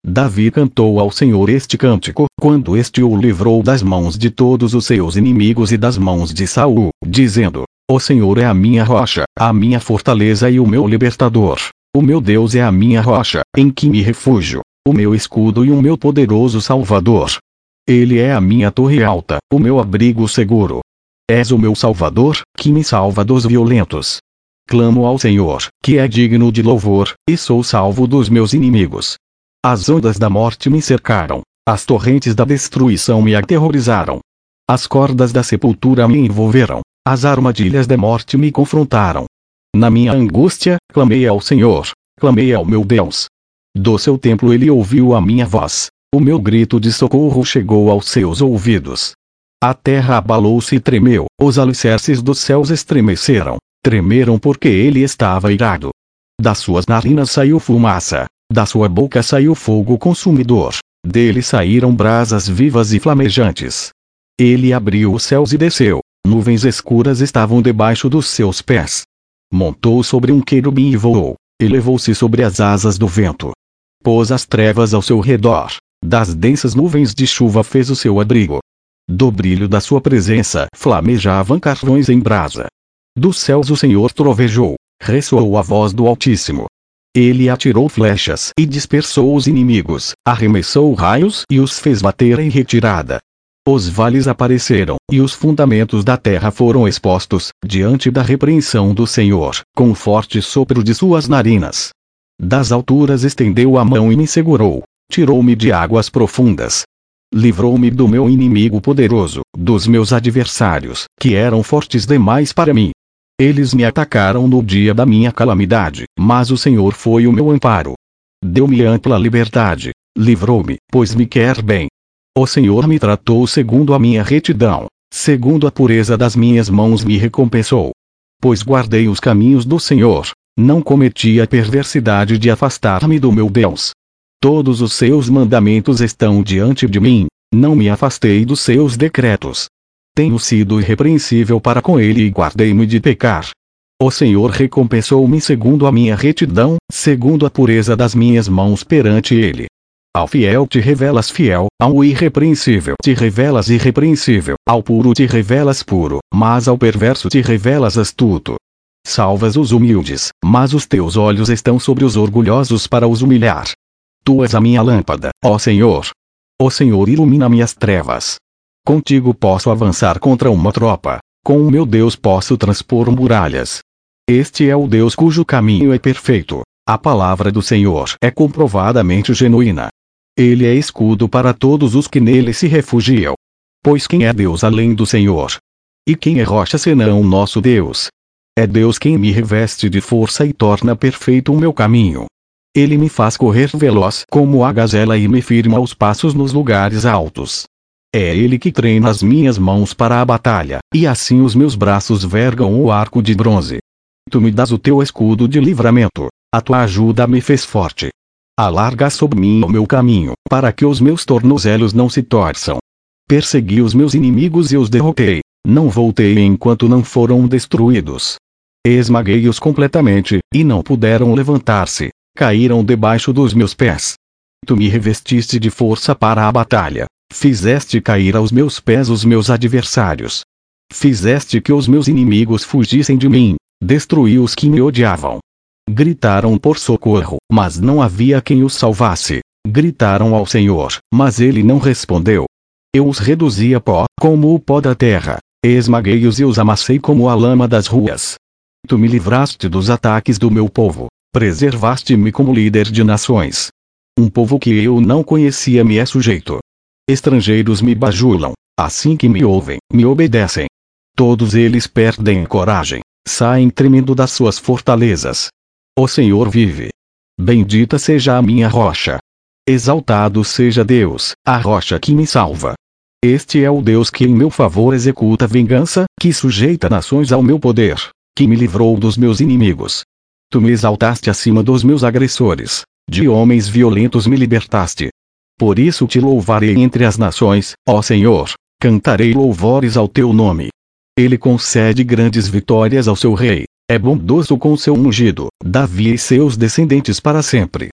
Davi cantou ao Senhor este cântico, quando este o livrou das mãos de todos os seus inimigos e das mãos de Saul, dizendo: O Senhor é a minha rocha, a minha fortaleza e o meu libertador. O meu Deus é a minha rocha, em que me refúgio, o meu escudo e o meu poderoso Salvador. Ele é a minha torre alta, o meu abrigo seguro. És o meu Salvador, que me salva dos violentos. Clamo ao Senhor, que é digno de louvor, e sou salvo dos meus inimigos. As ondas da morte me cercaram, as torrentes da destruição me aterrorizaram. As cordas da sepultura me envolveram, as armadilhas da morte me confrontaram. Na minha angústia, clamei ao Senhor, clamei ao meu Deus. Do seu templo ele ouviu a minha voz, o meu grito de socorro chegou aos seus ouvidos. A terra abalou-se e tremeu, os alicerces dos céus estremeceram, tremeram porque ele estava irado. Das suas narinas saiu fumaça, da sua boca saiu fogo consumidor, dele saíram brasas vivas e flamejantes. Ele abriu os céus e desceu, nuvens escuras estavam debaixo dos seus pés. Montou sobre um querubim e voou, elevou-se sobre as asas do vento. Pôs as trevas ao seu redor, das densas nuvens de chuva fez o seu abrigo. Do brilho da sua presença flamejavam carvões em brasa. Dos céus o Senhor trovejou, ressoou a voz do Altíssimo. Ele atirou flechas e dispersou os inimigos, arremessou raios e os fez bater em retirada. Os vales apareceram, e os fundamentos da terra foram expostos, diante da repreensão do Senhor, com o forte sopro de suas narinas. Das alturas estendeu a mão e me segurou, tirou-me de águas profundas. Livrou-me do meu inimigo poderoso, dos meus adversários, que eram fortes demais para mim. Eles me atacaram no dia da minha calamidade, mas o Senhor foi o meu amparo. Deu-me ampla liberdade, livrou-me, pois me quer bem. O Senhor me tratou segundo a minha retidão, segundo a pureza das minhas mãos me recompensou. Pois guardei os caminhos do Senhor, não cometi a perversidade de afastar-me do meu Deus. Todos os seus mandamentos estão diante de mim, não me afastei dos seus decretos. Tenho sido irrepreensível para com ele e guardei-me de pecar. O Senhor recompensou-me segundo a minha retidão, segundo a pureza das minhas mãos perante ele. Ao fiel te revelas fiel, ao irrepreensível te revelas irrepreensível, ao puro te revelas puro, mas ao perverso te revelas astuto. Salvas os humildes, mas os teus olhos estão sobre os orgulhosos para os humilhar. Tu és a minha lâmpada, ó Senhor. O Senhor ilumina minhas trevas. Contigo posso avançar contra uma tropa, com o meu Deus posso transpor muralhas. Este é o Deus cujo caminho é perfeito, a palavra do Senhor é comprovadamente genuína. Ele é escudo para todos os que nele se refugiam. Pois quem é Deus além do Senhor? E quem é rocha senão o nosso Deus? É Deus quem me reveste de força e torna perfeito o meu caminho. Ele me faz correr veloz como a gazela e me firma os passos nos lugares altos. É Ele que treina as minhas mãos para a batalha, e assim os meus braços vergam o arco de bronze. Tu me dás o teu escudo de livramento, a tua ajuda me fez forte. Alarga sobre mim o meu caminho, para que os meus tornozelos não se torçam. Persegui os meus inimigos e os derrotei, não voltei enquanto não foram destruídos. Esmaguei-os completamente, e não puderam levantar-se, caíram debaixo dos meus pés. Tu me revestiste de força para a batalha, fizeste cair aos meus pés os meus adversários. Fizeste que os meus inimigos fugissem de mim, destruí os que me odiavam. Gritaram por socorro, mas não havia quem os salvasse. Gritaram ao Senhor, mas ele não respondeu. Eu os reduzi a pó, como o pó da terra. Esmaguei-os e os amassei como a lama das ruas. Tu me livraste dos ataques do meu povo. Preservaste-me como líder de nações. Um povo que eu não conhecia me é sujeito. Estrangeiros me bajulam, assim que me ouvem, me obedecem. Todos eles perdem coragem, saem tremendo das suas fortalezas. O Senhor vive. Bendita seja a minha rocha. Exaltado seja Deus, a rocha que me salva. Este é o Deus que em meu favor executa vingança, que sujeita nações ao meu poder, que me livrou dos meus inimigos. Tu me exaltaste acima dos meus agressores, de homens violentos me libertaste. Por isso te louvarei entre as nações, ó Senhor, cantarei louvores ao teu nome. Ele concede grandes vitórias ao seu rei, é bondoso com seu ungido, Davi e seus descendentes para sempre.